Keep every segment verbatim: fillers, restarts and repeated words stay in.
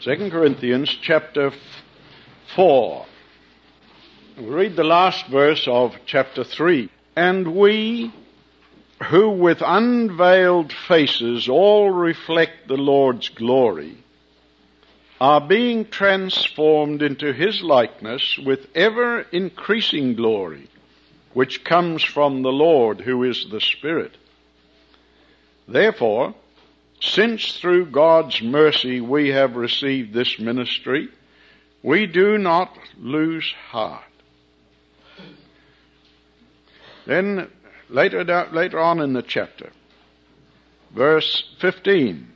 Second Corinthians chapter four. We'll read the last verse of chapter three. And we, who with unveiled faces all reflect the Lord's glory, are being transformed into his likeness with ever increasing glory, which comes from the Lord, who is the Spirit. Therefore, since through God's mercy we have received this ministry, we do not lose heart. Then later, later on in the chapter, verse fifteen,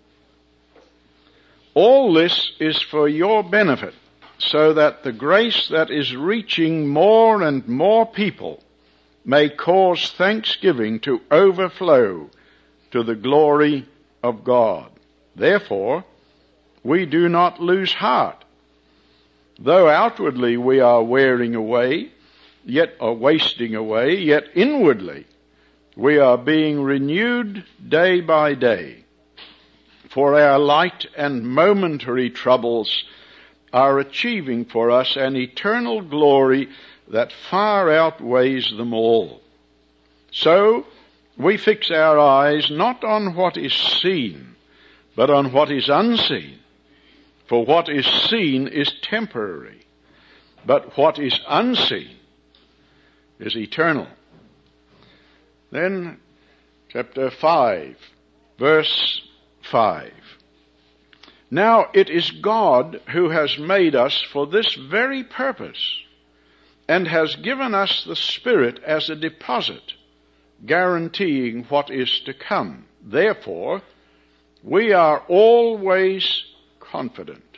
all this is for your benefit, so that the grace that is reaching more and more people may cause thanksgiving to overflow to the glory of God. Therefore, we do not lose heart. Though outwardly we are wearing away, yet are wasting away, yet inwardly we are being renewed day by day. For our light and momentary troubles are achieving for us an eternal glory that far outweighs them all. So we fix our eyes not on what is seen, but on what is unseen. For what is seen is temporary, but what is unseen is eternal. Then, chapter five, verse five. Now it is God who has made us for this very purpose, and has given us the Spirit as a deposit, guaranteeing what is to come. Therefore, we are always confident,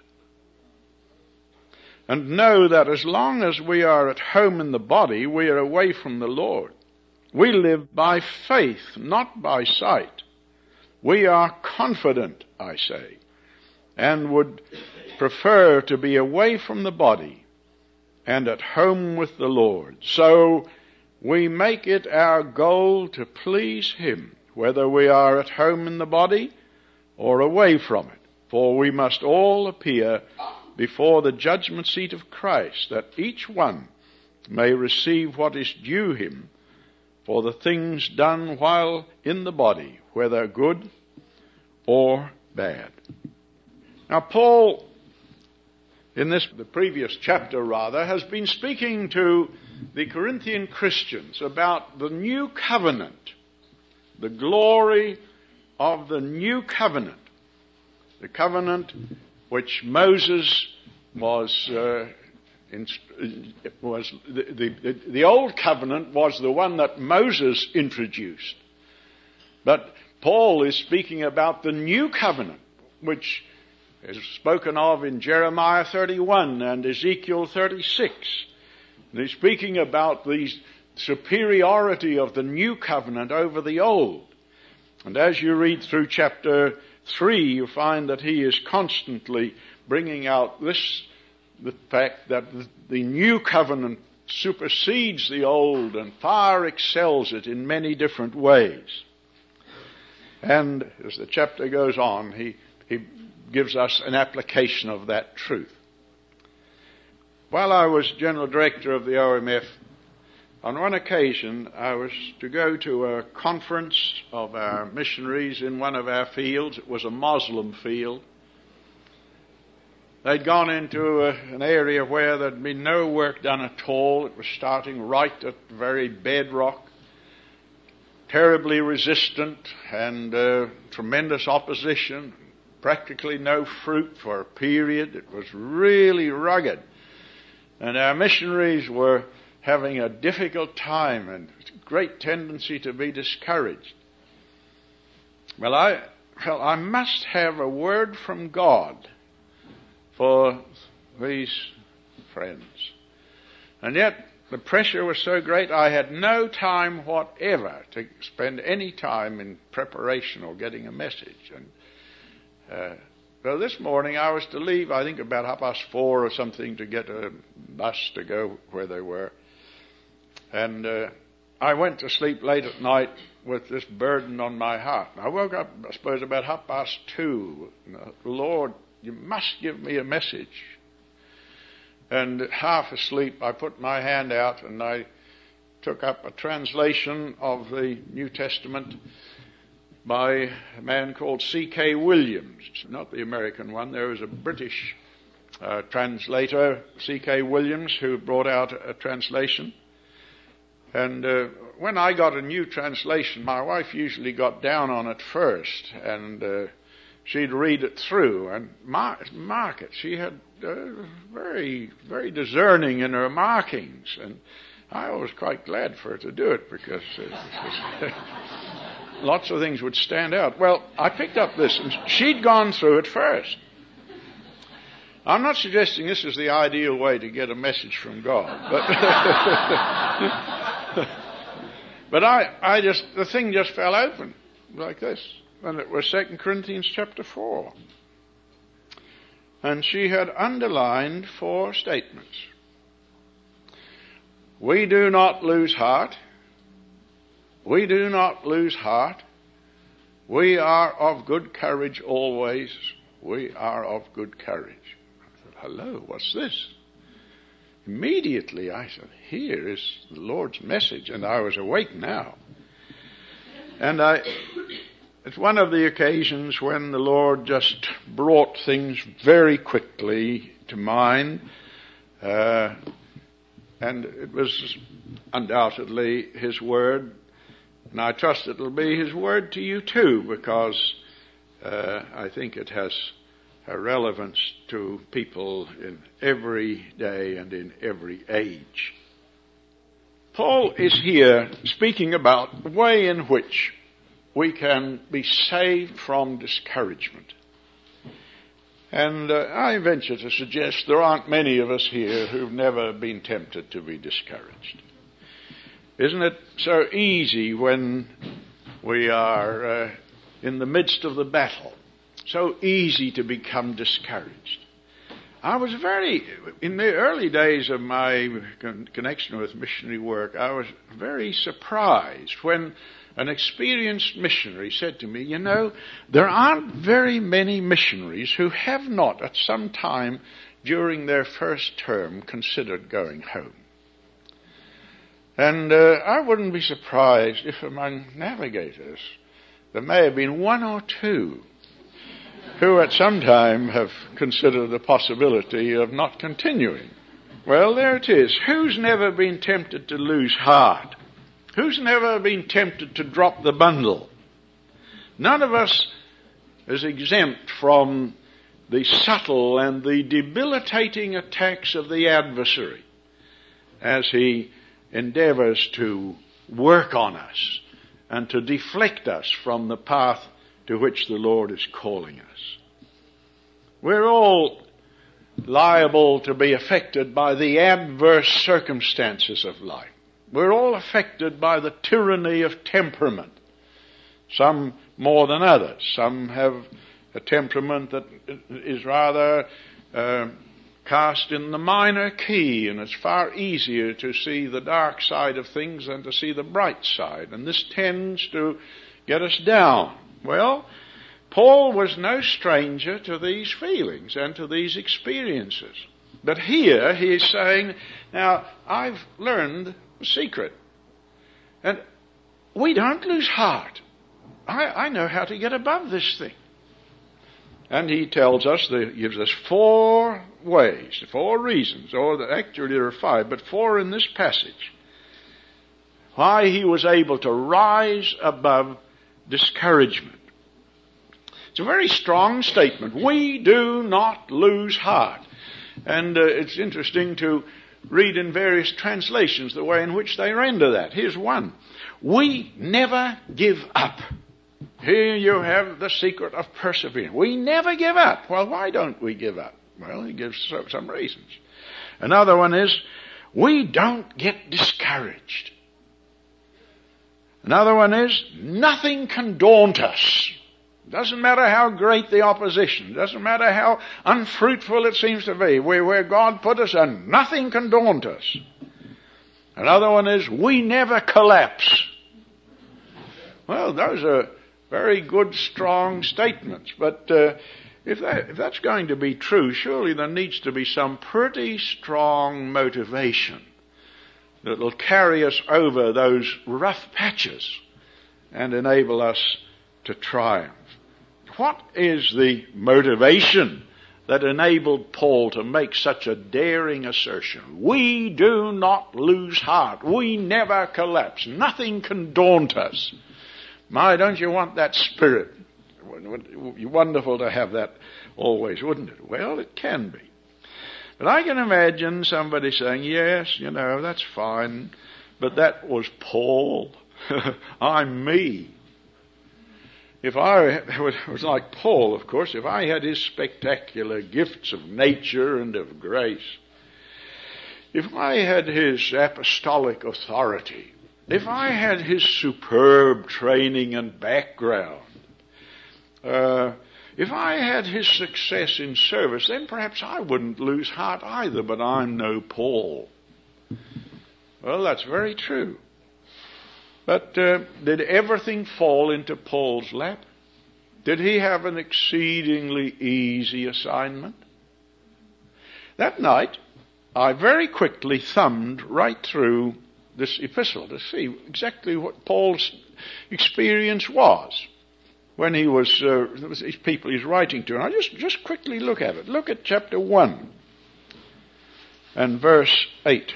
and know that as long as we are at home in the body, we are away from the Lord. We live by faith, not by sight. We are confident, I say, and would prefer to be away from the body and at home with the Lord. So we make it our goal to please him, whether we are at home in the body or away from it. For we must all appear before the judgment seat of Christ, that each one may receive what is due him for the things done while in the body, whether good or bad. Now Paul, in this, the previous chapter rather, has been speaking to the Corinthian Christians about the new covenant, the glory of the new covenant, the covenant which Moses was, uh, in, was the, the, the old covenant was the one that Moses introduced. But Paul is speaking about the new covenant, which is spoken of in Jeremiah thirty-one and Ezekiel thirty-six. And he's speaking about the superiority of the new covenant over the old. And as you read through chapter three, you find that he is constantly bringing out this, the fact that the new covenant supersedes the old and far excels it in many different ways. And as the chapter goes on, he, he gives us an application of that truth. While I was General Director of the O M F, on one occasion I was to go to a conference of our missionaries in one of our fields. It was a Muslim field. They'd gone into a, an area where there'd been no work done at all. It was starting right at the very bedrock, terribly resistant and uh, tremendous opposition, practically no fruit for a period. It was really rugged. And our missionaries were having a difficult time and great tendency to be discouraged. Well, I felt I must have a word from God for these friends. And yet the pressure was so great I had no time whatever to spend any time in preparation or getting a message. And uh, so this morning I was to leave, I think about half past four or something, to get a bus to go where they were. And uh, I went to sleep late at night with this burden on my heart. I woke up, I suppose, about half past two. The Lord You must give me a message. And half asleep, I put my hand out and I took up a translation of the New Testament by a man called C K Williams. Not the American one. There was a British uh, translator, C K Williams, who brought out a, a translation. And uh, when I got a new translation, my wife usually got down on it first, and uh, she'd read it through and mark, mark it. She had uh, very, very discerning in her markings, and I was quite glad for her to do it, because uh, lots of things would stand out. Well, I picked up this, and she'd gone through it first. I'm not suggesting this is the ideal way to get a message from God, but but I, I just, the thing just fell open like this, and it was Second Corinthians chapter four. And she had underlined four statements. We do not lose heart. We do not lose heart. We are of good courage always. We are of good courage. I said, hello, what's this? Immediately I said, here is the Lord's message, and I was awake now. And I, it's one of the occasions when the Lord just brought things very quickly to mind, uh, and it was undoubtedly His Word, and I trust it'll be His Word to you too, because uh, I think it has a relevance to people in every day and in every age. Paul is here speaking about the way in which we can be saved from discouragement. And uh, I venture to suggest there aren't many of us here who've never been tempted to be discouraged. Isn't it so easy when we are uh, in the midst of the battle? So easy to become discouraged. I was very, in the early days of my con- connection with missionary work, I was very surprised when an experienced missionary said to me, you know, there aren't very many missionaries who have not at some time during their first term considered going home. And uh, I wouldn't be surprised if among navigators there may have been one or two who at some time have considered the possibility of not continuing. Well, there it is. Who's never been tempted to lose heart? Who's never been tempted to drop the bundle? None of us is exempt from the subtle and the debilitating attacks of the adversary as he endeavors to work on us and to deflect us from the path to which the Lord is calling us. We're all liable to be affected by the adverse circumstances of life. We're all affected by the tyranny of temperament. Some more than others. Some have a temperament that is rather uh, cast in the minor key, and it's far easier to see the dark side of things than to see the bright side. And this tends to get us down. Well, Paul was no stranger to these feelings and to these experiences. But here he is saying, now, I've learned the secret. And we don't lose heart. I, I know how to get above this thing. And he tells us, that he gives us four ways, four reasons, or actually there are five, but four in this passage, why he was able to rise above discouragement. It's a very strong statement. We do not lose heart. And uh, it's interesting to read in various translations the way in which they render that. Here's one. We never give up. Here you have the secret of perseverance. We never give up. Well, why don't we give up? Well, he gives some reasons. Another one is, we don't get discouraged. Another one is, nothing can daunt us. Doesn't matter how great the opposition. Doesn't matter how unfruitful it seems to be. We're where God put us, and nothing can daunt us. Another one is, we never collapse. Well, those are very good, strong statements. But uh, If, that, if that's going to be true, surely there needs to be some pretty strong motivation that will carry us over those rough patches and enable us to triumph. What is the motivation that enabled Paul to make such a daring assertion? We do not lose heart. We never collapse. Nothing can daunt us. My, don't you want that spirit? It would be wonderful to have that always, wouldn't it? Well, it can be. But I can imagine somebody saying, yes, you know, that's fine, but that was Paul. I'm me. If I, it was like Paul, of course, if I had his spectacular gifts of nature and of grace, if I had his apostolic authority, if I had his superb training and background, uh, if I had his success in service, then perhaps I wouldn't lose heart either, but I'm no Paul. Well, that's very true. But uh, did everything fall into Paul's lap? Did he have an exceedingly easy assignment? That night, I very quickly thumbed right through this epistle to see exactly what Paul's experience was when he was, uh, there was these people he's writing to. And I just, just quickly look at it. Look at chapter one and verse eight.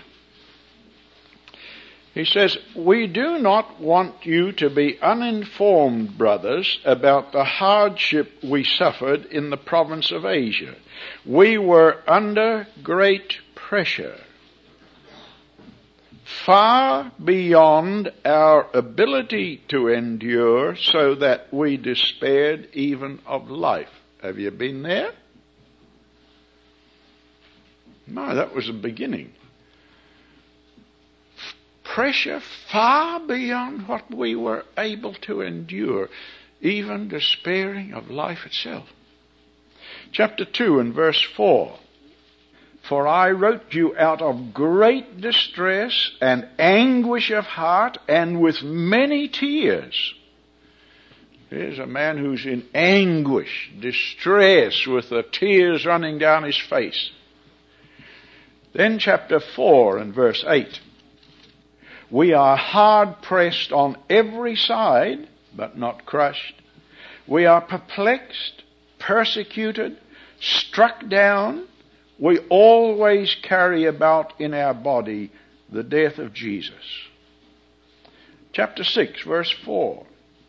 He says, we do not want you to be uninformed, brothers, about the hardship we suffered in the province of Asia. We were under great pressure, far beyond our ability to endure, so that we despaired even of life. Have you been there? No, that was the beginning. Pressure far beyond what we were able to endure, even despairing of life itself. Chapter two and verse four. For I wrote you out of great distress and anguish of heart and with many tears. Here's a man who's in anguish, distress, with the tears running down his face. Then chapter four and verse eight. We are hard pressed on every side, but not crushed. We are perplexed, persecuted, struck down. We always carry about in our body the death of Jesus. Chapter six, verse four.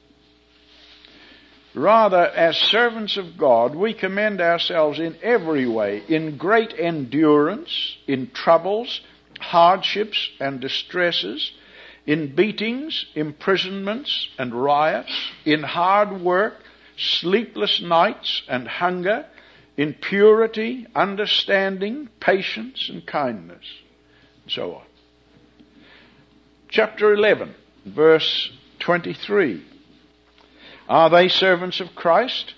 Rather, as servants of God, we commend ourselves in every way, in great endurance, in troubles, hardships and distresses, in beatings, imprisonments and riots, in hard work, sleepless nights and hunger, in purity, understanding, patience and kindness, and so on. Chapter eleven, verse twenty-three. Are they servants of Christ?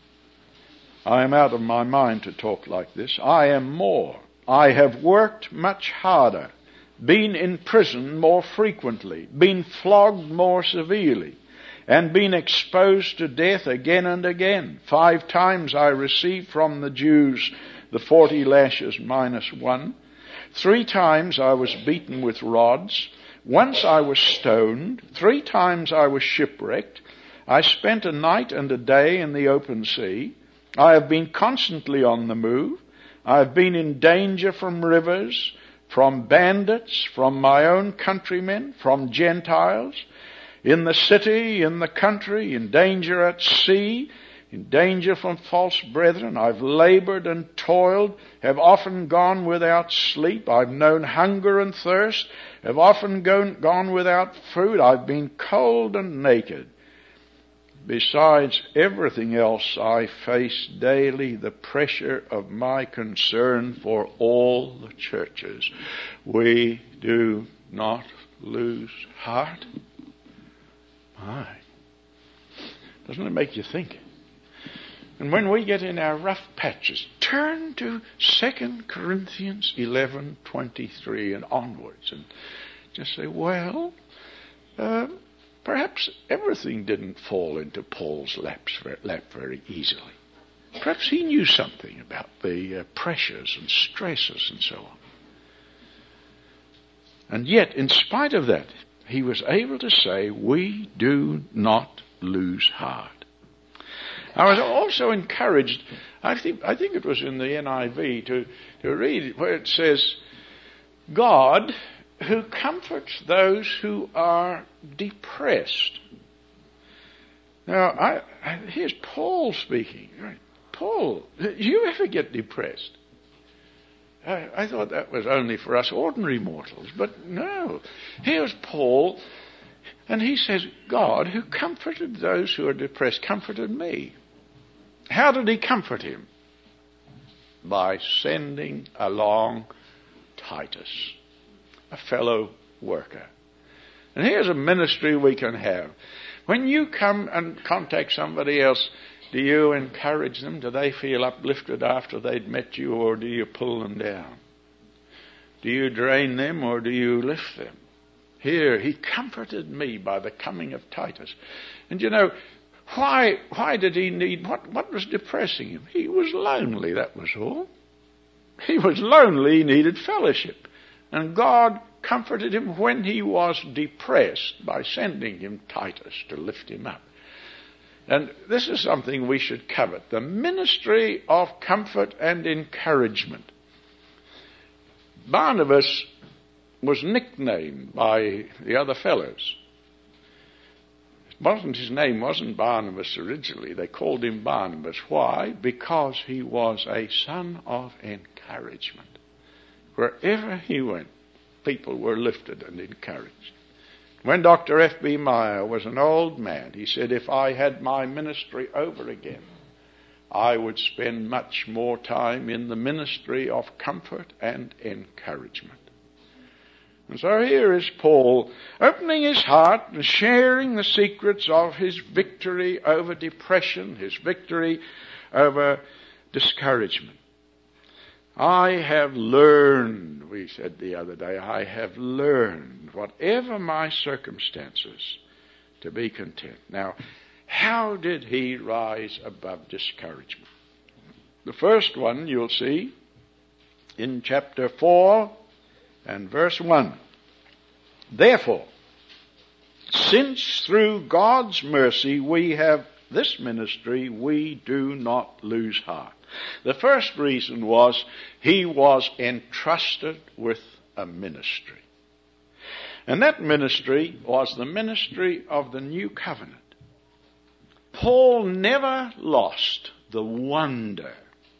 I am out of my mind to talk like this. I am more. I have worked much harder, been in prison more frequently, been flogged more severely, and been exposed to death again and again. Five times I received from the Jews the forty lashes minus one. Three times I was beaten with rods. Once I was stoned. Three times I was shipwrecked. I spent a night and a day in the open sea. I have been constantly on the move. I have been in danger from rivers, from bandits, from my own countrymen, from Gentiles, in the city, in the country, in danger at sea, in danger from false brethren. I've labored and toiled, have often gone without sleep. I've known hunger and thirst, have often gone, gone without food. I've been cold and naked. Besides everything else, I face daily the pressure of my concern for all the churches. We do not lose heart. My, doesn't it make you think? And when we get in our rough patches, turn to Second Corinthians eleven twenty-three and onwards, and just say, well, uh, perhaps everything didn't fall into Paul's lap very easily. Perhaps he knew something about the uh, pressures and stresses and so on. And yet, in spite of that, he was able to say, we do not lose heart. I was also encouraged, I think, I think it was in the N I V, to, to read where it says, God who comforts those who are depressed. Now, I, I, here's Paul speaking. Paul, do you ever get depressed? I, I thought that was only for us ordinary mortals, but no. Here's Paul, and he says, God, who comforted those who are depressed, comforted me. How did he comfort him? By sending along Titus, a fellow worker. And here's a ministry we can have. When you come and contact somebody else, do you encourage them? Do they feel uplifted after they'd met you, or do you pull them down? Do you drain them, or do you lift them? Here, he comforted me by the coming of Titus. And you know, why why did he need, what, what was depressing him? He was lonely, that was all. He was lonely, he needed fellowship. And God comforted him when he was depressed by sending him Titus to lift him up. And this is something we should covet, the ministry of comfort and encouragement. Barnabas was nicknamed by the other fellows. It wasn't, his name wasn't Barnabas originally. They called him Barnabas. Why? Because he was a son of encouragement. Wherever he went, people were lifted and encouraged. When Doctor F B Meyer was an old man, he said, if I had my ministry over again, I would spend much more time in the ministry of comfort and encouragement. And so here is Paul opening his heart and sharing the secrets of his victory over depression, his victory over discouragement. I have learned, we said the other day, I have learned, whatever my circumstances, to be content. Now, how did he rise above discouragement? The first one you'll see in chapter four and verse one. Therefore, since through God's mercy we have this ministry, we do not lose heart. The first reason was he was entrusted with a ministry. And that ministry was the ministry of the new covenant. Paul never lost the wonder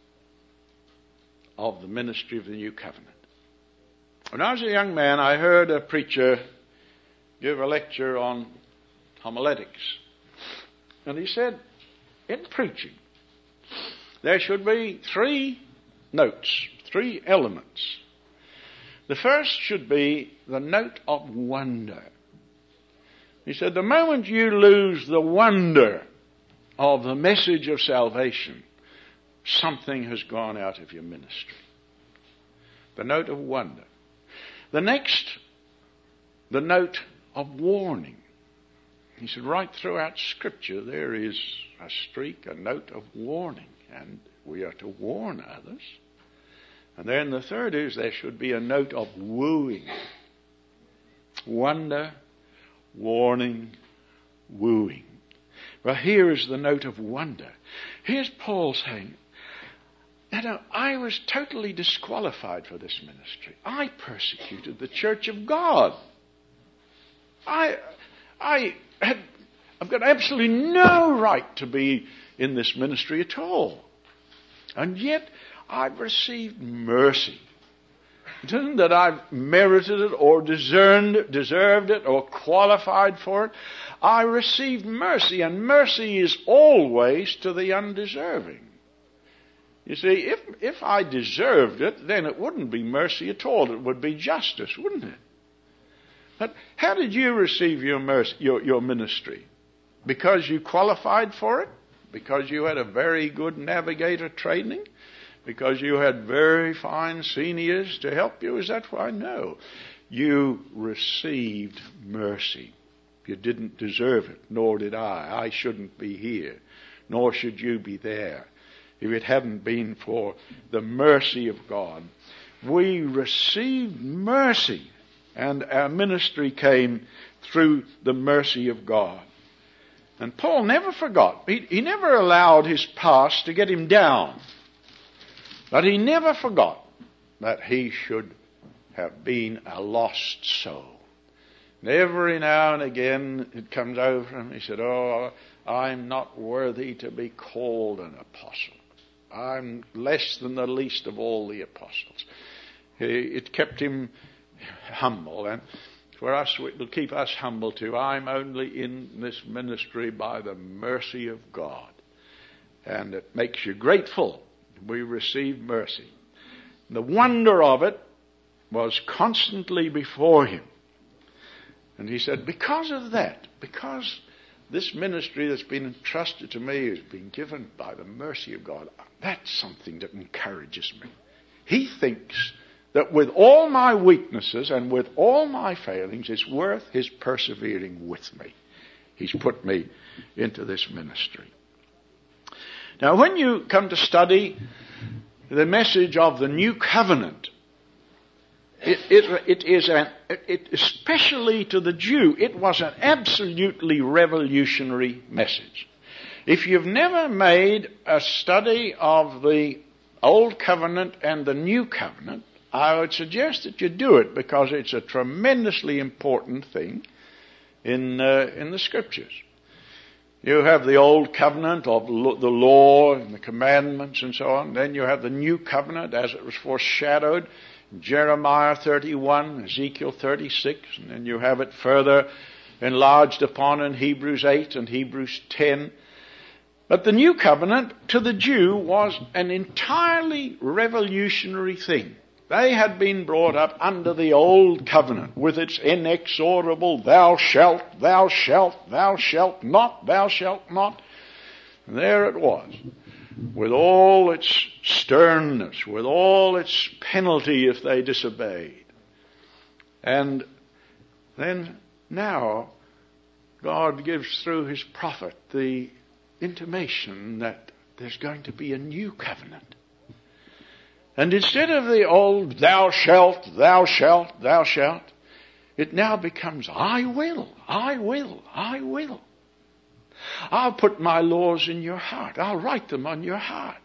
of the ministry of the new covenant. When I was a young man, I heard a preacher give a lecture on homiletics. And he said, in preaching, there should be three notes, three elements. The first should be the note of wonder. He said, the moment you lose the wonder of the message of salvation, something has gone out of your ministry. The note of wonder. The next, the note of warning. He said, right throughout Scripture there is a streak, a note of warning, and we are to warn others. And then the third is there should be a note of wooing. Wonder, warning, wooing. Well, here is the note of wonder. Here's Paul saying, you know, I was totally disqualified for this ministry. I persecuted the church of God. I, I had, I've got absolutely no right to be in this ministry at all. And yet, I've received mercy. It isn't that I've merited it or discerned, deserved it or qualified for it. I received mercy, and mercy is always to the undeserving. You see, if if I deserved it, then it wouldn't be mercy at all. It would be justice, wouldn't it? But how did you receive your mercy, your, your ministry? Because you qualified for it? Because you had a very good navigator training? Because you had very fine seniors to help you? Is that why? No. You received mercy. You didn't deserve it, nor did I. I shouldn't be here, nor should you be there. if it hadn't been for the mercy of God. We received mercy, and our ministry came through the mercy of God. And Paul never forgot. He, he never allowed his past to get him down. But he never forgot that he should have been a lost soul. And every now and again it comes over him. He said, oh, I'm not worthy to be called an apostle. I'm less than the least of all the apostles. It kept him humble. And for us, it will keep us humble too. I'm only in this ministry by the mercy of God. And it makes you grateful. We receive mercy. The wonder of it was constantly before him. And he said, because of that, because this ministry that's been entrusted to me has been given by the mercy of God, that's something that encourages me. He thinks that with all my weaknesses and with all my failings, it's worth his persevering with me. He's put me into this ministry. Now, when you come to study the message of the new covenant, it, it, it is an, it, especially to the Jew, it was an absolutely revolutionary message. If you've never made a study of the Old Covenant and the New Covenant, I would suggest that you do it, because it's a tremendously important thing in uh, in the Scriptures. You have the Old Covenant of the law and the commandments and so on. Then you have the New Covenant as it was foreshadowed in Jeremiah thirty-one, Ezekiel thirty-six, and then you have it further enlarged upon in Hebrews eight and Hebrews ten. But the New Covenant to the Jew was an entirely revolutionary thing. They had been brought up under the Old Covenant with its inexorable thou shalt, thou shalt, thou shalt not, thou shalt not. And there it was, with all its sternness, with all its penalty if they disobeyed. And then now God gives through his prophet the intimation that there's going to be a new covenant. And instead of the old thou shalt, thou shalt, thou shalt, it now becomes I will, I will, I will. I'll put my laws in your heart. I'll write them on your heart.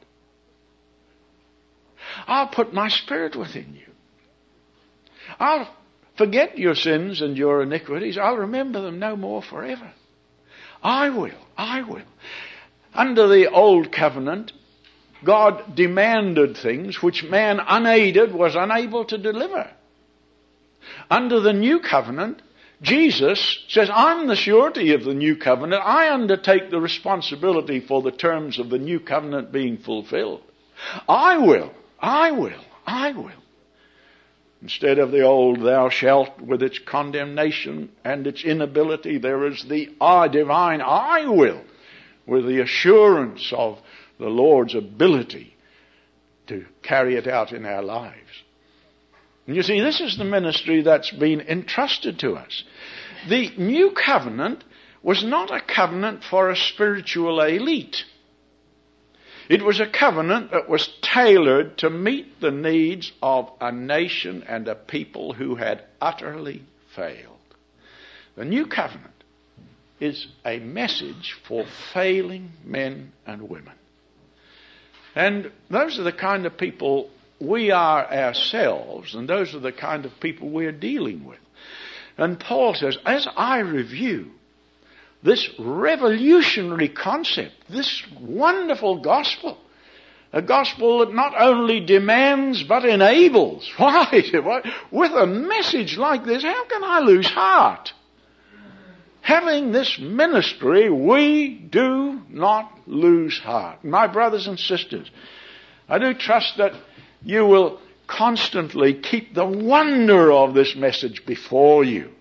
I'll put my spirit within you. I'll forget your sins and your iniquities. I'll remember them no more forever. I will, I will. Under the old covenant, God demanded things which man unaided was unable to deliver. Under the new covenant, Jesus says, I'm the surety of the new covenant. I undertake the responsibility for the terms of the new covenant being fulfilled. I will, I will, I will. Instead of the old thou shalt with its condemnation and its inability, there is the ah, divine I will with the assurance of the Lord's ability to carry it out in our lives. And you see, this is the ministry that's been entrusted to us. The new covenant was not a covenant for a spiritual elite. It was a covenant that was tailored to meet the needs of a nation and a people who had utterly failed. The new covenant is a message for failing men and women. And those are the kind of people we are ourselves, and those are the kind of people we're dealing with. And Paul says, as I review this revolutionary concept, this wonderful gospel, a gospel that not only demands but enables. Why? With a message like this, how can I lose heart? Having this ministry, we do not lose heart. My brothers and sisters, I do trust that you will constantly keep the wonder of this message before you.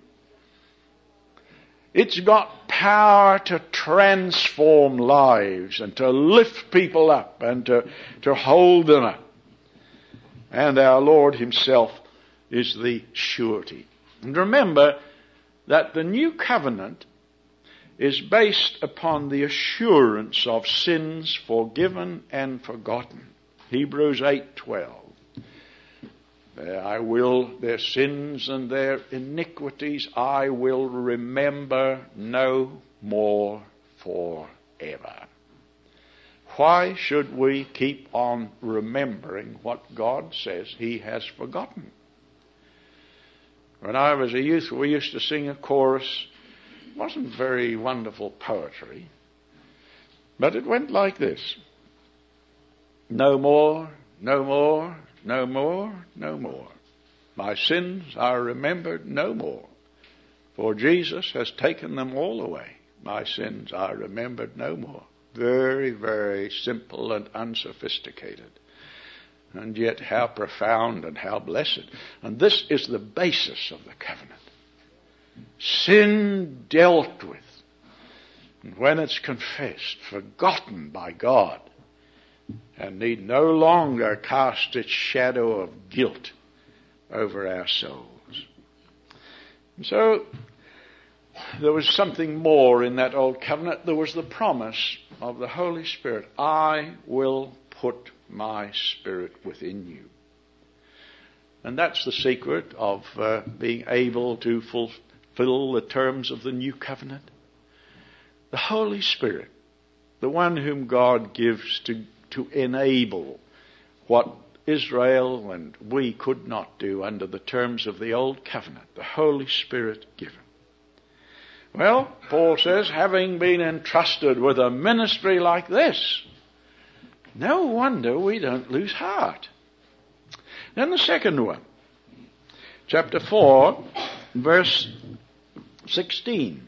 It's got power to transform lives and to lift people up and to, to hold them up. And our Lord himself is the surety. And remember that the new covenant is based upon the assurance of sins forgiven and forgotten. Hebrews eight twelve. I will, their sins and their iniquities I will remember no more forever. Why should we keep on remembering what God says he has forgotten? When I was a youth, we used to sing a chorus. It wasn't very wonderful poetry, but it went like this. No more, no more, no more, no more. My sins are remembered no more, for Jesus has taken them all away. My sins are remembered no more. Very, very simple and unsophisticated. And yet how profound and how blessed. And this is the basis of the covenant. Sin dealt with. And when it's confessed, forgotten by God, and need no longer cast its shadow of guilt over our souls. And so there was something more in that old covenant. There was the promise of the Holy Spirit. I will put my Spirit within you. And that's the secret of uh, being able to fulfill the terms of the new covenant. The Holy Spirit, the one whom God gives to, to enable what Israel and we could not do under the terms of the old covenant. The Holy Spirit given. Well, Paul says, having been entrusted with a ministry like this, no wonder we don't lose heart. Then the second one, chapter four, verse sixteen.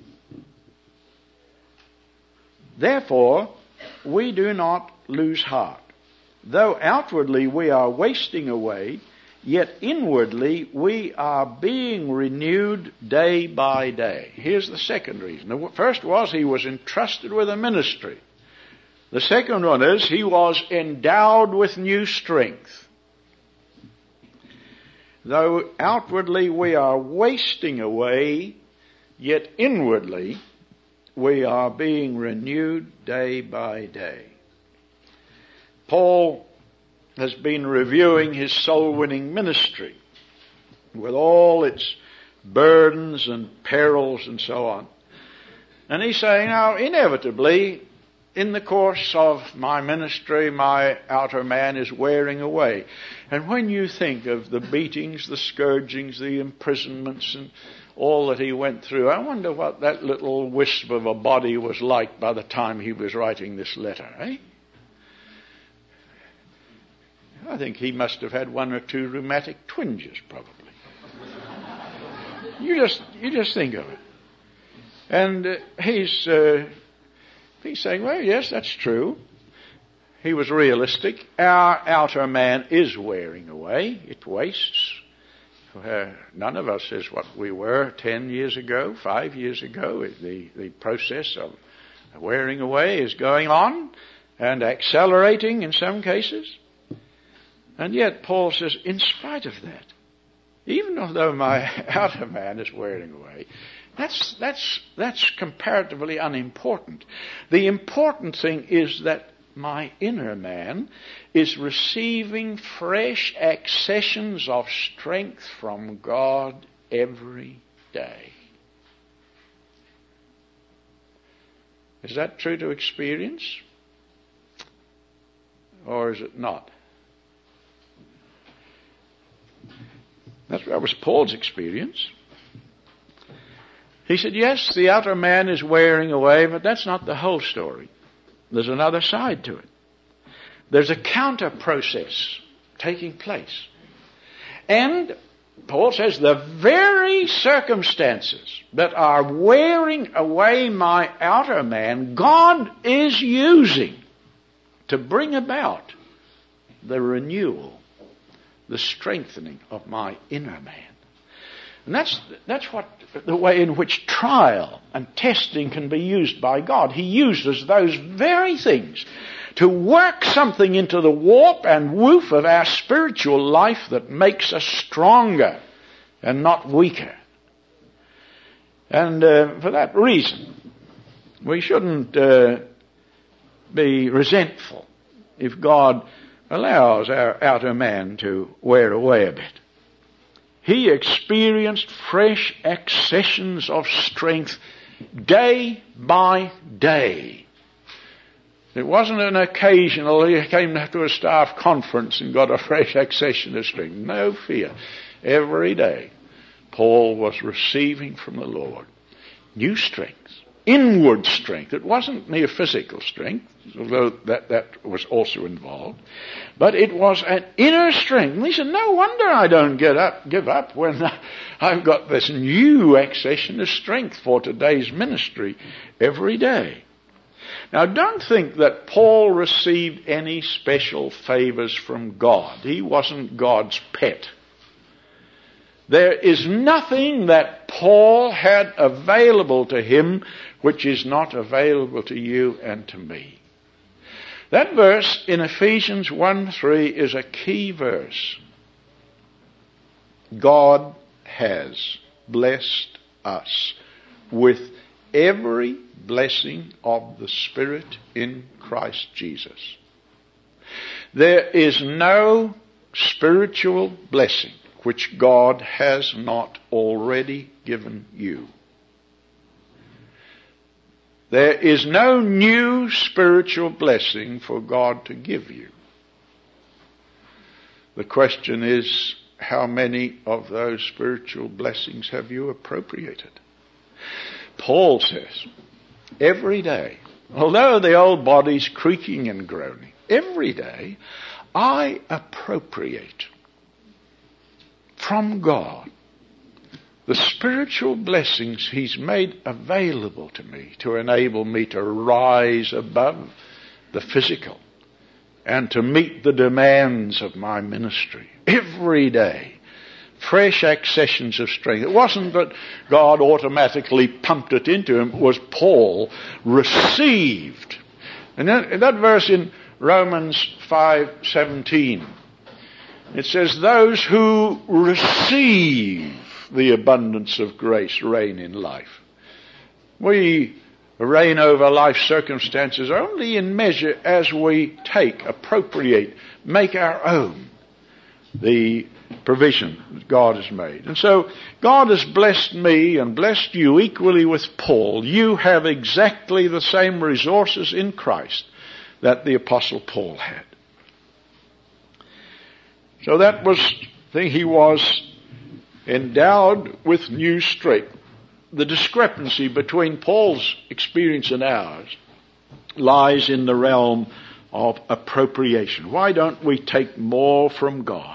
Therefore, we do not lose heart. Though outwardly we are wasting away, yet inwardly we are being renewed day by day. Here's the second reason. The first was he was entrusted with a ministry. The second one is he was endowed with new strength. Though outwardly we are wasting away, yet inwardly we are being renewed day by day. Paul has been reviewing his soul-winning ministry with all its burdens and perils and so on. And he's saying, now, inevitably, in the course of my ministry, my outer man is wearing away. And when you think of the beatings, the scourgings, the imprisonments, and all that he went through, I wonder what that little wisp of a body was like by the time he was writing this letter, eh? I think he must have had one or two rheumatic twinges, probably. you just you just think of it. And uh, he's uh, he's saying, well, yes, that's true. He was realistic. Our outer man is wearing away. It wastes. Uh, none of us is what we were ten years ago, five years ago. The, the process of wearing away is going on and accelerating in some cases. And yet Paul says, in spite of that, even though my outer man is wearing away, that's, that's, that's comparatively unimportant. The important thing is that my inner man is receiving fresh accessions of strength from God every day. Is that true to experience? Or is it not? That was Paul's experience. He said, yes, the outer man is wearing away, but that's not the whole story. There's another side to it. There's a counter process taking place. And Paul says the very circumstances that are wearing away my outer man, God is using to bring about the renewal, the strengthening of my inner man. And that's, that's what the way in which trial and testing can be used by God. He uses those very things to work something into the warp and woof of our spiritual life that makes us stronger and not weaker. And uh, for that reason, We shouldn't uh, be resentful if God allows our outer man to wear away a bit. He experienced fresh accessions of strength day by day. It wasn't an occasional, he came to a staff conference and got a fresh accession of strength. No fear. Every day, Paul was receiving from the Lord new strength. Inward strength. It wasn't mere physical strength, although that, that was also involved. But it was an inner strength. And he said, no wonder I don't get up, give up when I've got this new accession of strength for today's ministry every day. Now don't think that Paul received any special favors from God. He wasn't God's pet. There is nothing that Paul had available to him which is not available to you and to me. That verse in Ephesians one three is a key verse. God has blessed us with every blessing of the Spirit in Christ Jesus. There is no spiritual blessing which God has not already given you. There is no new spiritual blessing for God to give you. The question is, how many of those spiritual blessings have you appropriated? Paul says, every day, although the old body's creaking and groaning, every day I appropriate from God the spiritual blessings He's made available to me to enable me to rise above the physical and to meet the demands of my ministry. Every day, fresh accessions of strength. It wasn't that God automatically pumped it into him. It was Paul received. And that, that verse in Romans five seventeen, it says, those who receive the abundance of grace reign in life. We reign over life circumstances only in measure as we take, appropriate, make our own the provision that God has made. And so God has blessed me and blessed you equally with Paul. You have exactly the same resources in Christ that the Apostle Paul had. So that was the thing. He was endowed with new strength. The discrepancy between Paul's experience and ours lies in the realm of appropriation. Why don't we take more from God?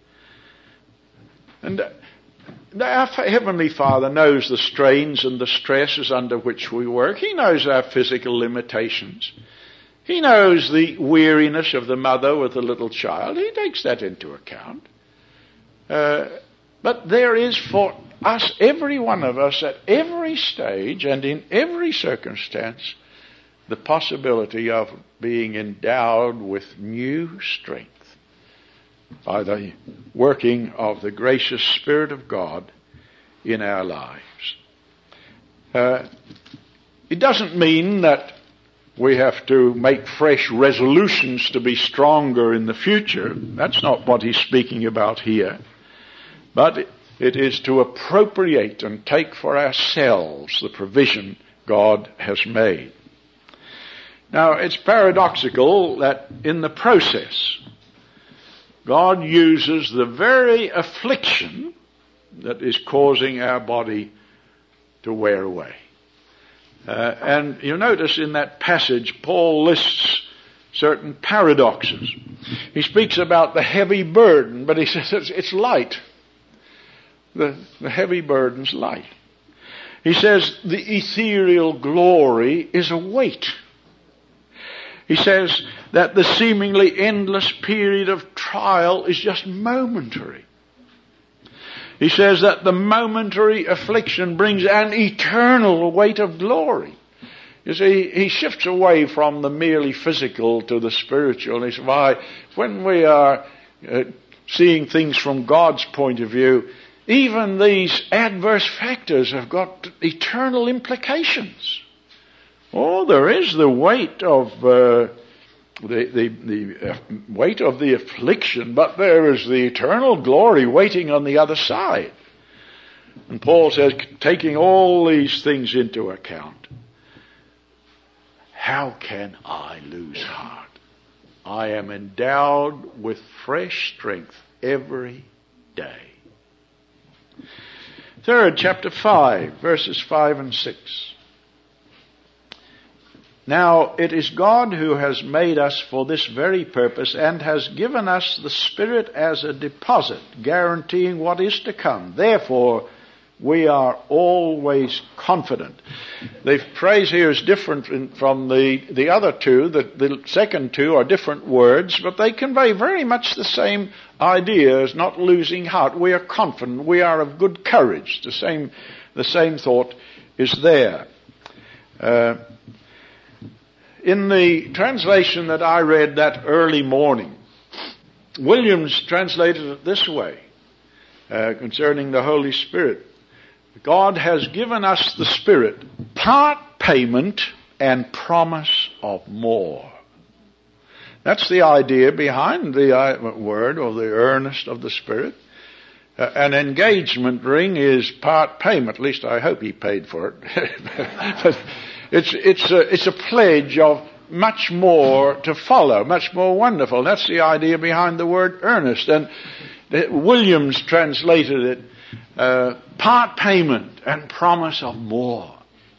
And our Heavenly Father knows the strains and the stresses under which we work. He knows our physical limitations. He knows the weariness of the mother with a little child. He takes that into account. Uh, but there is for us, every one of us, at every stage and in every circumstance, the possibility of being endowed with new strength by the working of the gracious Spirit of God in our lives. Uh, it doesn't mean that we have to make fresh resolutions to be stronger in the future. That's not what he's speaking about here. But it, it is to appropriate and take for ourselves the provision God has made. Now, it's paradoxical that in the process, God uses the very affliction that is causing our body to wear away. Uh, and you notice in that passage, Paul lists certain paradoxes. He speaks about the heavy burden, but he says it's, it's light. The, the heavy burden's light. He says the ethereal glory is a weight. He says that the seemingly endless period of trial is just momentary. He says that the momentary affliction brings an eternal weight of glory. You see, he shifts away from the merely physical to the spiritual. And he says, why, when we are uh, seeing things from God's point of view, even these adverse factors have got eternal implications. Oh, there is the weight of uh, the the the uh, weight of the affliction, but there is the eternal glory waiting on the other side. And Paul says, taking all these things into account, how can I lose heart? I am endowed with fresh strength every day. Third, chapter five, verses five and six. Now, it is God who has made us for this very purpose and has given us the Spirit as a deposit, guaranteeing what is to come. Therefore, we are always confident. The phrase here is different in, from the, the other two. The, the second two are different words, but they convey very much the same idea as not losing heart. We are confident. We are of good courage. The same, the same thought is there. Uh, in the translation that I read that early morning, Williams translated it this way, uh, concerning the Holy Spirit. God has given us the Spirit, part payment and promise of more. That's the idea behind the word or the earnest of the Spirit. Uh, an engagement ring is part payment. At least I hope he paid for it. But it's it's a, it's a pledge of much more to follow, much more wonderful. That's the idea behind the word earnest. And Williams translated it, uh, part payment and promise of more.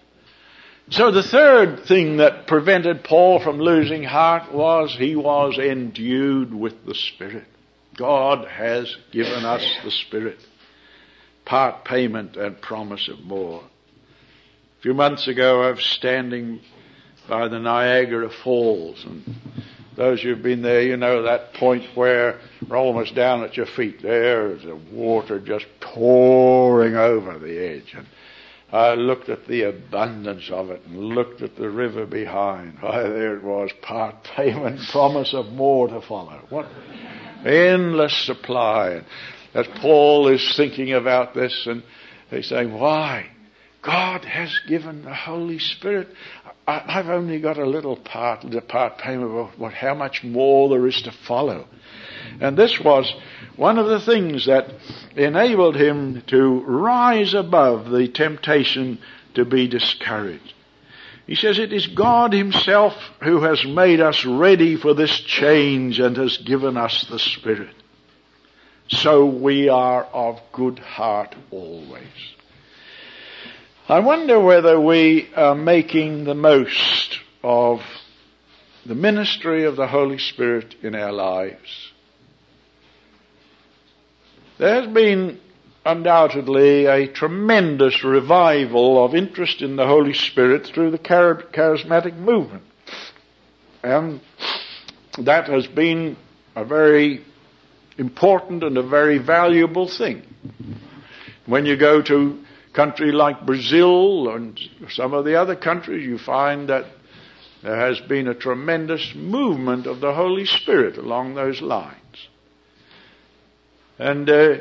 So the third thing that prevented Paul from losing heart was he was endued with the Spirit. God has given us the Spirit. Part payment and promise of more. A few months ago I was standing by the Niagara Falls, and those who've been there, you know that point where we're almost down at your feet. There is the water just pouring over the edge. And I looked at the abundance of it and looked at the river behind. Why, there it was, part payment, promise of more to follow. What endless supply. And as Paul is thinking about this, and he's saying, why? God has given the Holy Spirit. I, I've only got a little part, the part payment of what, how much more there is to follow. And this was one of the things that enabled him to rise above the temptation to be discouraged. He says, it is God himself who has made us ready for this change and has given us the Spirit. So we are of good heart always. I wonder whether we are making the most of the ministry of the Holy Spirit in our lives. There has been undoubtedly a tremendous revival of interest in the Holy Spirit through the charismatic movement. And that has been a very important and a very valuable thing. When you go to a country like Brazil and some of the other countries, you find that there has been a tremendous movement of the Holy Spirit along those lines. And uh,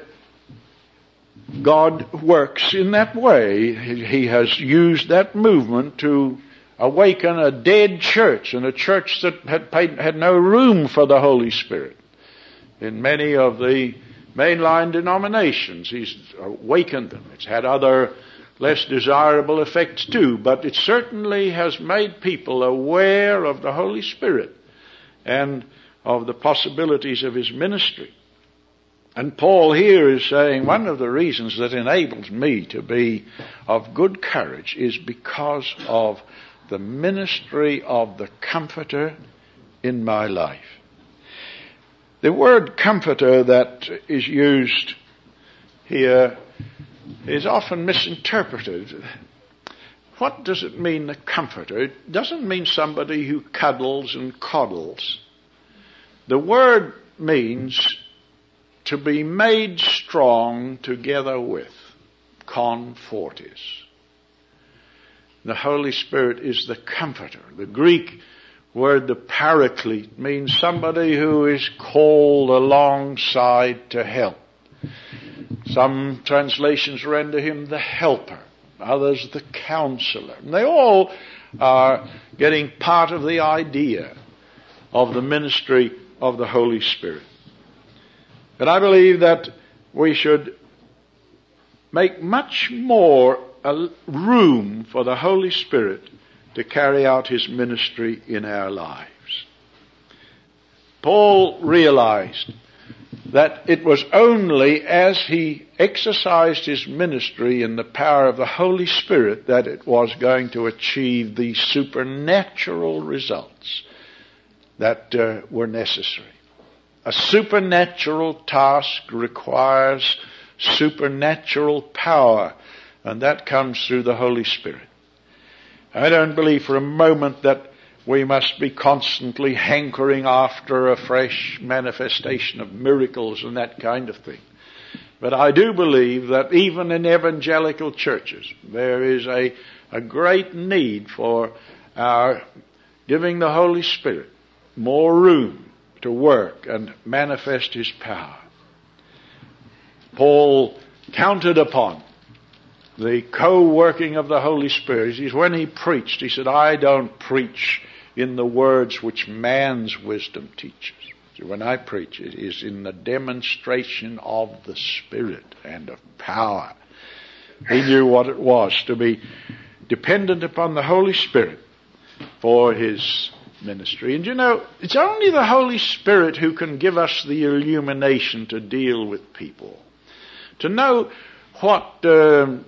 God works in that way. He has used that movement to awaken a dead church, and a church that had, paid, had no room for the Holy Spirit. In many of the mainline denominations, He's awakened them. It's had other less desirable effects too, but it certainly has made people aware of the Holy Spirit and of the possibilities of His ministry. And Paul here is saying one of the reasons that enables me to be of good courage is because of the ministry of the Comforter in my life. The word comforter that is used here is often misinterpreted. What does it mean, the comforter? It doesn't mean somebody who cuddles and coddles. The word means to be made strong together with, confortis. The Holy Spirit is the comforter. The Greek word, the paraclete, means somebody who is called alongside to help. Some translations render him the helper, others the counselor. And they all are getting part of the idea of the ministry of the Holy Spirit. But I believe that we should make much more room for the Holy Spirit to carry out his ministry in our lives. Paul realized that it was only as he exercised his ministry in the power of the Holy Spirit that it was going to achieve the supernatural results that uh, were necessary. A supernatural task requires supernatural power, and that comes through the Holy Spirit. I don't believe for a moment that we must be constantly hankering after a fresh manifestation of miracles and that kind of thing. But I do believe that even in evangelical churches, there is a, a great need for our giving the Holy Spirit more room to work and manifest his power. Paul counted upon the co-working of the Holy Spirit. He says, when he preached, he said, I don't preach in the words which man's wisdom teaches. So when I preach, it is in the demonstration of the Spirit and of power. He knew what it was to be dependent upon the Holy Spirit for his ministry. And you know, it's only the Holy Spirit who can give us the illumination to deal with people, to know what um,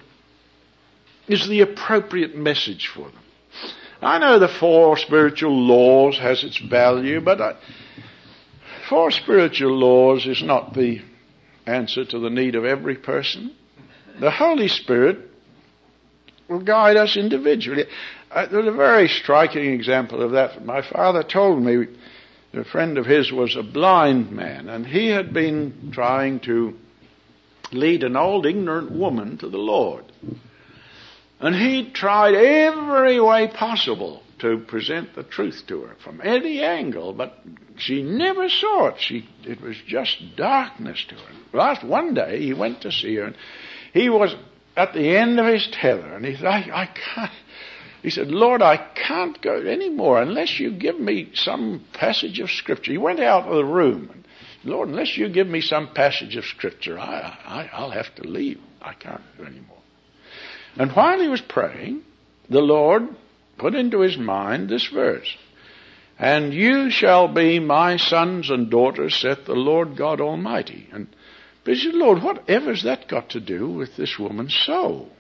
is the appropriate message for them. I know the four spiritual laws has its value, but I, four spiritual laws is not the answer to the need of every person. The Holy Spirit will guide us individually. Uh, there's a very striking example of that. My father told me a friend of his was a blind man, and he had been trying to lead an old ignorant woman to the Lord. And he tried every way possible to present the truth to her from any angle, but she never saw it. She, it was just darkness to her. Last one day he went to see her, and he was at the end of his tether, and he said, I, I can't. He said, Lord, I can't go anymore unless you give me some passage of Scripture. He went out of the room. And, Lord, unless you give me some passage of Scripture, I, I, I'll have to leave. I can't do anymore. And while he was praying, the Lord put into his mind this verse. And you shall be my sons and daughters, saith the Lord God Almighty. And but he said, Lord, whatever's that got to do with this woman's soul?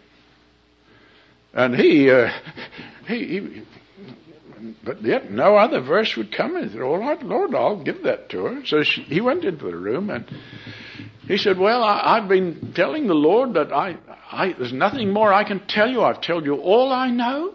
And he, uh, he, he, but yet no other verse would come. He said, all right, Lord, I'll give that to her. So she, he went into the room, and he said, well, I, I've been telling the Lord that I, I, there's nothing more I can tell you. I've told you all I know.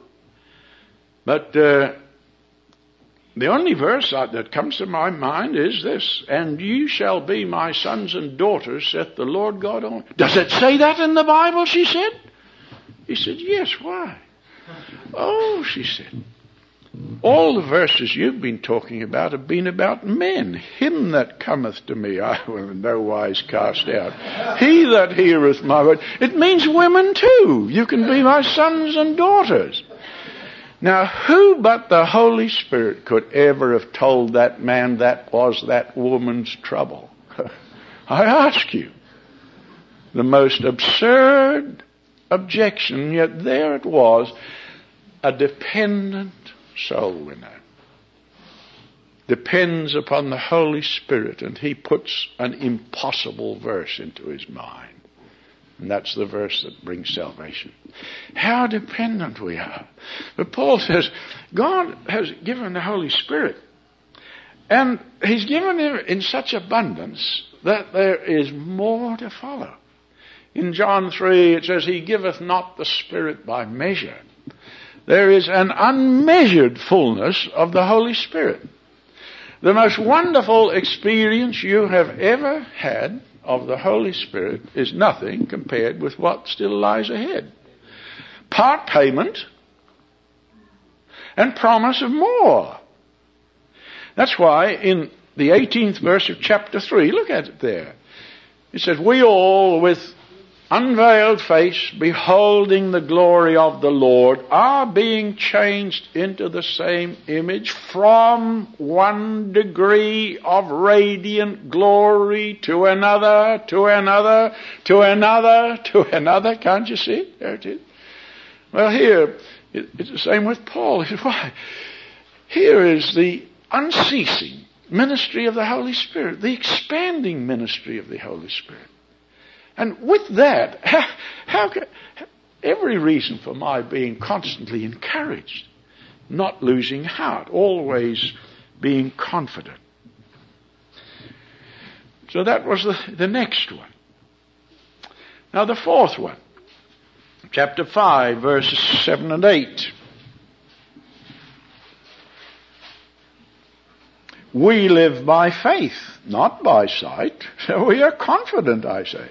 But uh, the only verse that comes to my mind is this, and you shall be my sons and daughters, saith the Lord God Almighty. Does it say that in the Bible, she said? He said, yes, why? Oh, she said, all the verses you've been talking about have been about men. Him that cometh to me, I will in no wise cast out. He that heareth my word. It means women too. You can be my sons and daughters. Now, who but the Holy Spirit could ever have told that man that was that woman's trouble? I ask you. The most absurd objection, yet there it was, a dependent soul winner. Depends upon the Holy Spirit, and he puts an impossible verse into his mind. And that's the verse that brings salvation. How dependent we are. But Paul says, God has given the Holy Spirit, and he's given it in such abundance that there is more to follow. In John three, it says, he giveth not the Spirit by measure. There is an unmeasured fullness of the Holy Spirit. The most wonderful experience you have ever had of the Holy Spirit is nothing compared with what still lies ahead. Part payment and promise of more. That's why in the eighteenth verse of chapter three, look at it there. It says, we all with unveiled face, beholding the glory of the Lord, are being changed into the same image from one degree of radiant glory to another, to another, to another, to another. Can't you see it? There it is. Well, here, it's the same with Paul. Why? Here is the unceasing ministry of the Holy Spirit, the expanding ministry of the Holy Spirit. And with that, how, how can, every reason for my being constantly encouraged, not losing heart, always being confident. So that was the, the next one. Now the fourth one, chapter five, verses seven and eight. We live by faith, not by sight. So we are confident, I say.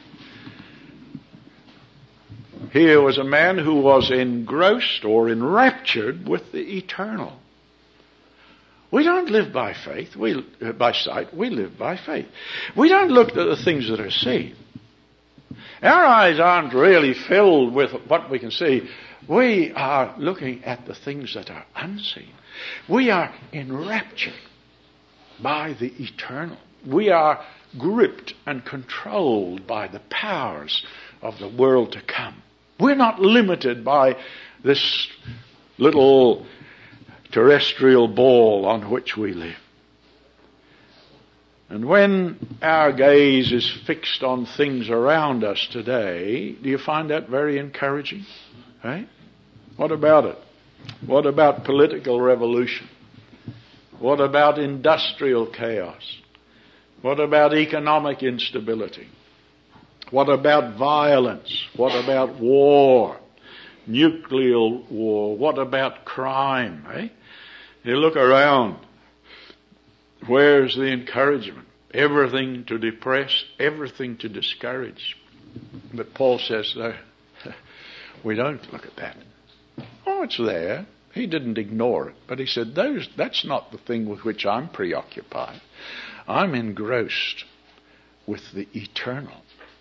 Here was a man who was engrossed or enraptured with the eternal. We don't live by faith, we uh, by sight, we live by faith. We don't look at the things that are seen. Our eyes aren't really filled with what we can see. We are looking at the things that are unseen. We are enraptured by the eternal. We are gripped and controlled by the powers of the world to come. We're not limited by this little terrestrial ball on which we live. And when our gaze is fixed on things around us today, do you find that very encouraging? Right? What about it? What about political revolution? What about industrial chaos? What about economic instability? What about violence? What about war? Nuclear war? What about crime? Eh? You look around. Where's the encouragement? Everything to depress, everything to discourage. But Paul says, no, we don't look at that. Oh, it's there. He didn't ignore it. But he said, those, that's not the thing with which I'm preoccupied. I'm engrossed with the eternal.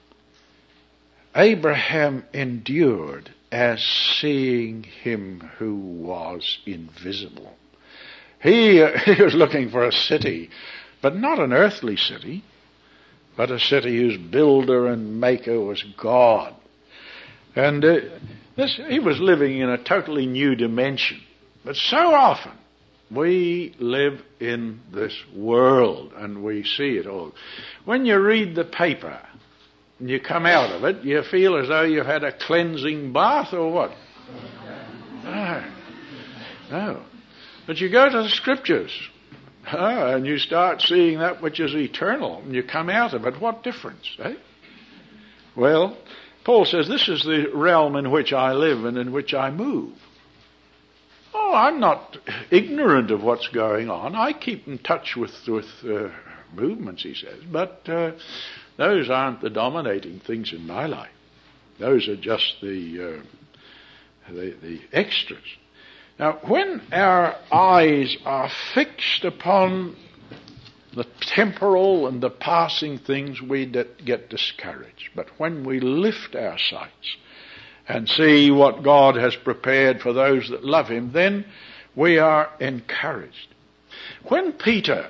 Abraham endured as seeing him who was invisible. He, uh, he was looking for a city, but not an earthly city, but a city whose builder and maker was God. And uh, this, he was living in a totally new dimension. But so often we live in this world and we see it all. When you read the paper and you come out of it, you feel as though you've had a cleansing bath or what? No. No. But you go to the scriptures oh, and you start seeing that which is eternal and you come out of it. What difference, eh? Well, Paul says this is the realm in which I live and in which I move. Oh, I'm not ignorant of what's going on. I keep in touch with, with uh, movements, he says, but uh, those aren't the dominating things in my life. Those are just the, uh, the, the extras. Now, when our eyes are fixed upon the temporal and the passing things, we get discouraged. But when we lift our sights and see what God has prepared for those that love him, then we are encouraged. When Peter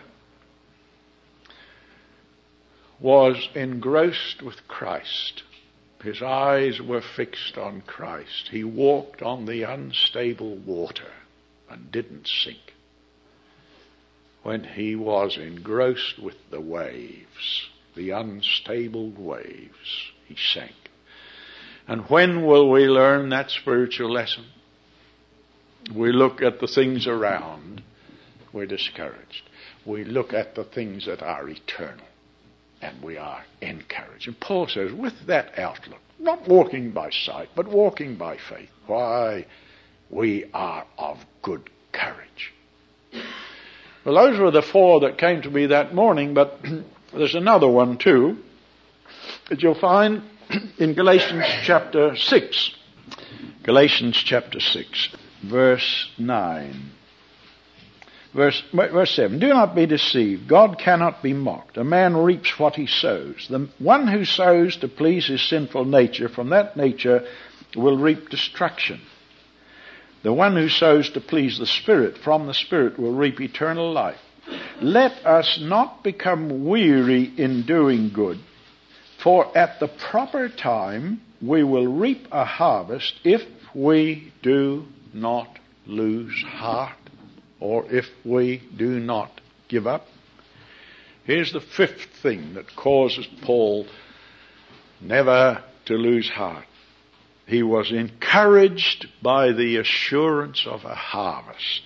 was engrossed with Christ, his eyes were fixed on Christ. He walked on the unstable water and didn't sink. When he was engrossed with the waves, the unstable waves, he sank. And when will we learn that spiritual lesson? We look at the things around, we're discouraged. We look at the things that are eternal, and we are encouraged. And Paul says, with that outlook, not walking by sight, but walking by faith, why, we are of good courage. Well, those were the four that came to me that morning, but there's another one too that you'll find in Galatians chapter six. Galatians chapter six, verse nine. Verse, verse seven, do not be deceived. God cannot be mocked. A man reaps what he sows. The one who sows to please his sinful nature, from that nature will reap destruction. The one who sows to please the Spirit, from the Spirit will reap eternal life. Let us not become weary in doing good, for at the proper time we will reap a harvest if we do not lose heart, or if we do not give up. Here's the fifth thing that causes Paul never to lose heart. He was encouraged by the assurance of a harvest.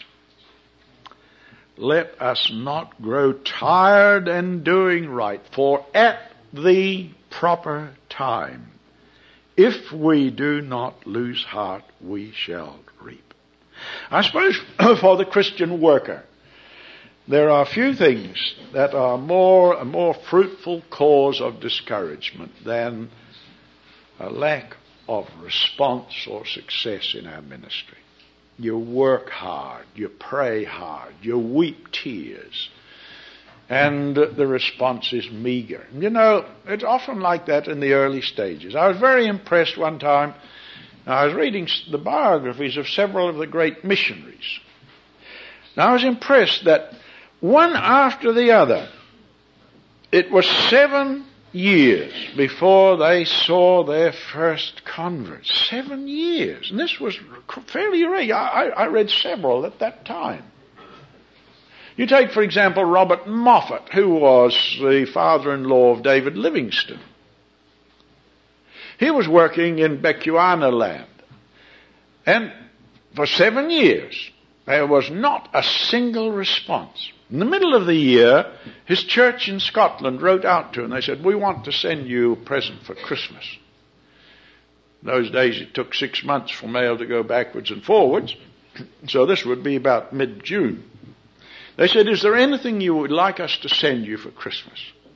Let us not grow tired in doing right, for at the proper time, if we do not lose heart, we shall reap. I suppose for the Christian worker, there are few things that are more a more fruitful cause of discouragement than a lack of response or success in our ministry. You work hard, you pray hard, you weep tears, and the response is meager. You know, it's often like that in the early stages. I was very impressed one time. I was reading the biographies of several of the great missionaries. Now I was impressed that one after the other, it was seven years before they saw their first converts. Seven years. And this was fairly rare. I, I read several at that time. You take, for example, Robert Moffat, who was the father-in-law of David Livingstone. He was working in Bechuanaland. And for seven years, there was not a single response. In the middle of the year, his church in Scotland wrote out to him. They said, we want to send you a present for Christmas. In those days, it took six months for mail to go backwards and forwards. So this would be about mid-June. They said, is there anything you would like us to send you for Christmas?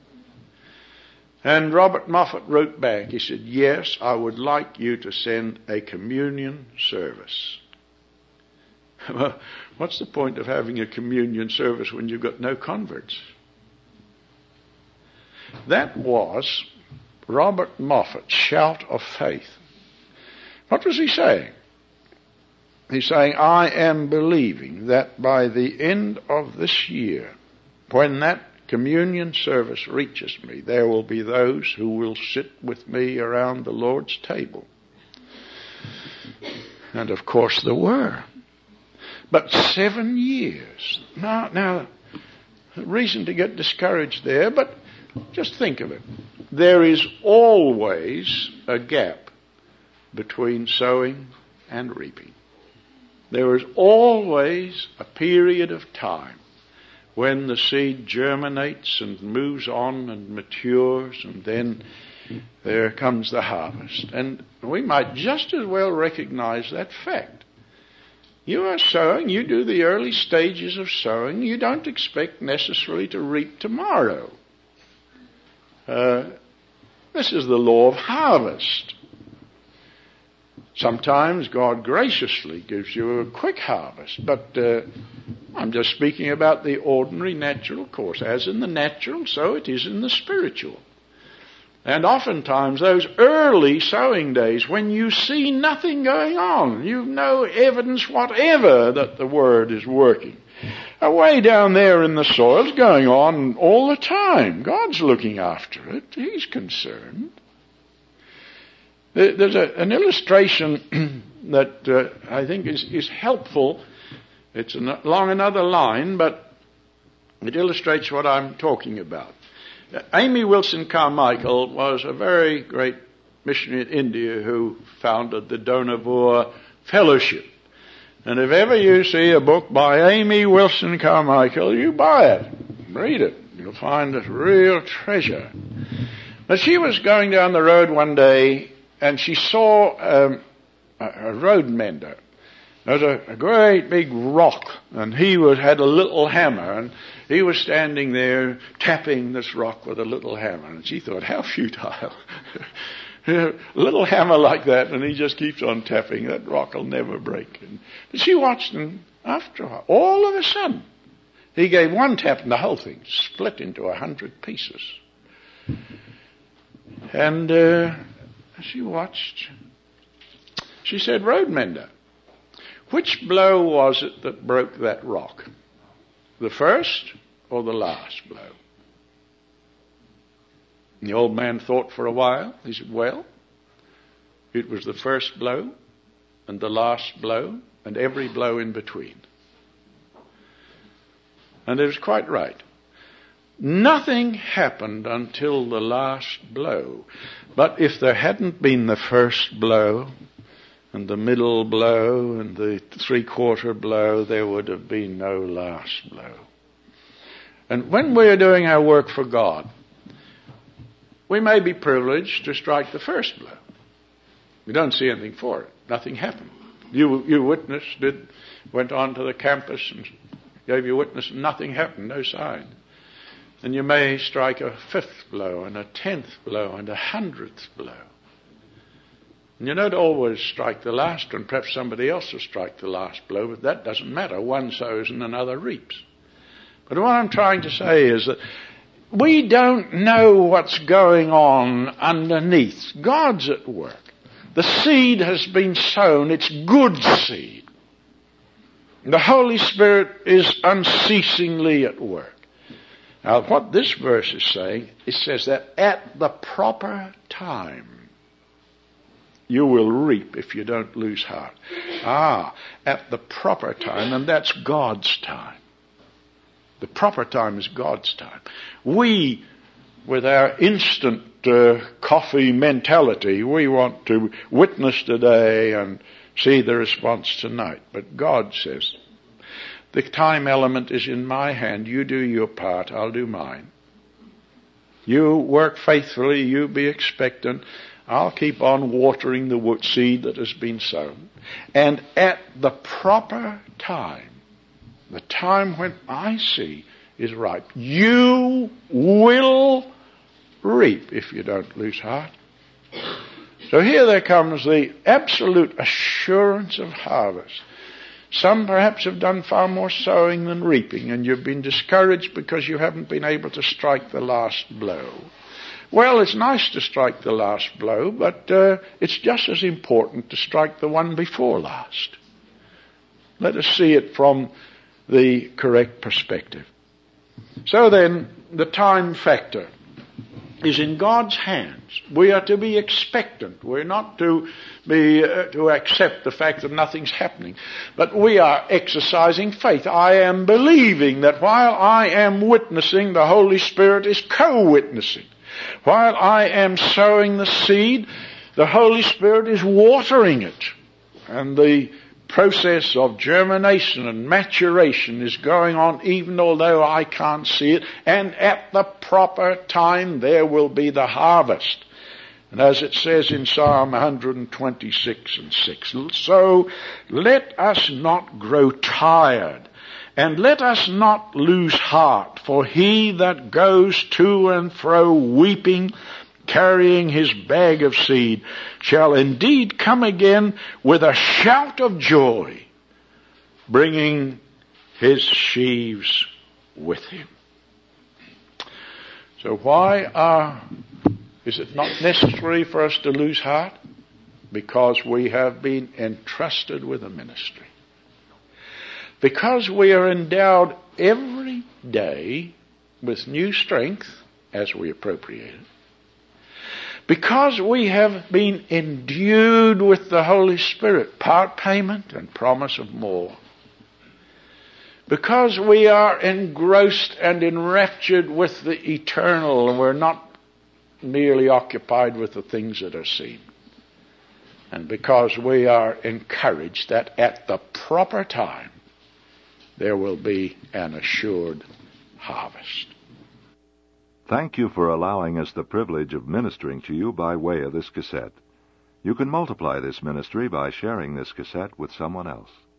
And Robert Moffat wrote back. He said, yes, I would like you to send a communion service. Well, what's the point of having a communion service when you've got no converts? That was Robert Moffat's shout of faith. What was he saying? He's saying, I am believing that by the end of this year, when that communion service reaches me, there will be those who will sit with me around the Lord's table. And of course there were. But seven years. Now, now, reason to get discouraged there, but just think of it. There is always a gap between sowing and reaping. There is always a period of time when the seed germinates and moves on and matures, and then there comes the harvest. And we might just as well recognize that fact. You are sowing, you do the early stages of sowing, you don't expect necessarily to reap tomorrow. Uh, this is the law of harvest. Sometimes God graciously gives you a quick harvest, but uh, I'm just speaking about the ordinary natural course. As in the natural, so it is in the spiritual. And oftentimes those early sowing days, when you see nothing going on, you've no evidence whatever that the word is working. Away down there in the soil, it's going on all the time. God's looking after it. He's concerned. There's a, an illustration that uh, I think is, is helpful. It's an, along another line, but it illustrates what I'm talking about. Uh, Amy Wilson Carmichael was a very great missionary in India who founded the Donavur Fellowship. And if ever you see a book by Amy Wilson Carmichael, you buy it. Read it. You'll find a real treasure. But she was going down the road one day, and she saw um, a, a road mender. There was a, a great big rock, and he was, had a little hammer, and he was standing there tapping this rock with a little hammer. And she thought, how futile. A little hammer like that, and he just keeps on tapping. That rock will never break. And, but she watched him after a while. All of a sudden, He gave one tap and the whole thing split into a hundred pieces. And uh, she watched. She said, "Road mender, which blow was it that broke that rock? The first or the last blow?" And the old man thought for a while. He said, "Well, it was the first blow and the last blow and every blow in between." And it was quite right. Nothing happened until the last blow. But if there hadn't been the first blow and the middle blow and the three-quarter blow, there would have been no last blow. And when we're doing our work for God, we may be privileged to strike the first blow. We don't see anything for it. Nothing happened. You, you witnessed, did, went on to the campus and gave your witness, and nothing happened, no sign. And you may strike a fifth blow and a tenth blow and a hundredth blow. And you don't always strike the last one. Perhaps somebody else will strike the last blow, but that doesn't matter. One sows and another reaps. But what I'm trying to say is that we don't know what's going on underneath. God's at work. The seed has been sown. It's good seed. The Holy Spirit is unceasingly at work. Now, what this verse is saying, it says that at the proper time, you will reap if you don't lose heart. Ah, at the proper time, and that's God's time. The proper time is God's time. We, with our instant uh, coffee mentality, we want to witness today and see the response tonight. But God says, the time element is in my hand. You do your part, I'll do mine. You work faithfully, you be expectant. I'll keep on watering the seed that has been sown. And at the proper time, the time when I see is ripe, you will reap if you don't lose heart. So here there comes the absolute assurance of harvest. Some perhaps have done far more sowing than reaping, and you've been discouraged because you haven't been able to strike the last blow. Well, it's nice to strike the last blow, but uh, it's just as important to strike the one before last. Let us see it from the correct perspective. So then, the time factor is in God's hands. We are to be expectant. We're not to be uh, to accept the fact that nothing's happening. But we are exercising faith. I am believing that while I am witnessing, the Holy Spirit is co-witnessing. While I am sowing the seed, the Holy Spirit is watering it. And the process of germination and maturation is going on even although I can't see it. And at the proper time there will be the harvest. And as it says in Psalm one twenty-six and six, so let us not grow tired, and let us not lose heart, for he that goes to and fro weeping, carrying his bag of seed, shall indeed come again with a shout of joy, bringing his sheaves with him. So why are, is it not necessary for us to lose heart? Because we have been entrusted with a ministry. Because we are endowed every day with new strength as we appropriate it. Because we have been endued with the Holy Spirit, part payment and promise of more. Because we are engrossed and enraptured with the eternal, and we're not merely occupied with the things that are seen. And because we are encouraged that at the proper time there will be an assured harvest. Thank you for allowing us the privilege of ministering to you by way of this cassette. You can multiply this ministry by sharing this cassette with someone else.